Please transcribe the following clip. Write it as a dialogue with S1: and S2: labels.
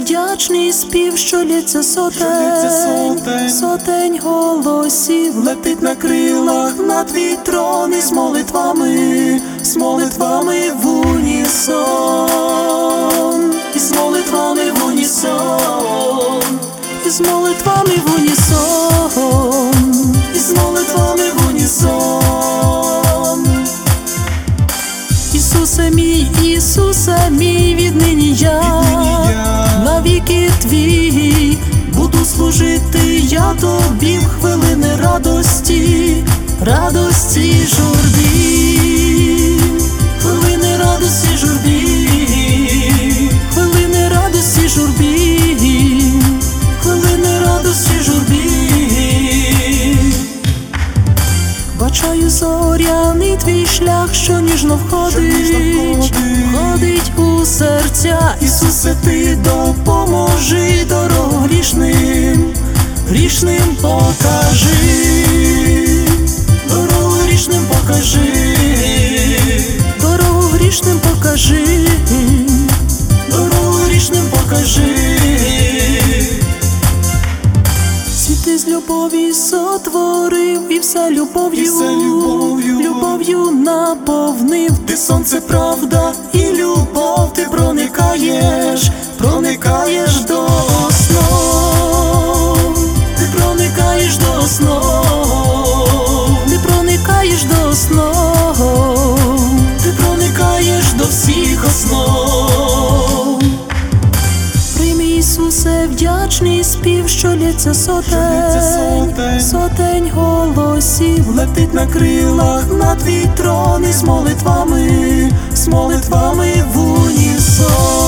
S1: вдячний спів, що лється сотень голосів, летить на крилах на твій трон із молитвами в унісон, із молитвами в унісон, із молитвами в унісон, із молитвами в унісон. Ісусе мій, віднині я навіки твій, буду служити я тобі в хвилини радості журбі, хвилини радості журбі, хвилини радості журбі, хвилини радості журбі. Бачаю зоряний твій шлях, що ніжно входить у серця. Ісусе, ти допоможи, дорогу грішним покажи, дорогу грішним покажи, дорогу грішним покажи, дорогу грішним покажи. Світи з любові сотворив і все любов'ю наповнив. Ти сонце, правда і любов, ти проникаєш до основ, ти проникаєш до основ, ти проникаєш до основ, ти проникаєш до всіх основ. Прийми, Ісусе, вдячний спів, що лється сотень голосів, летить на крилах на твій трон із молитвами в унісон.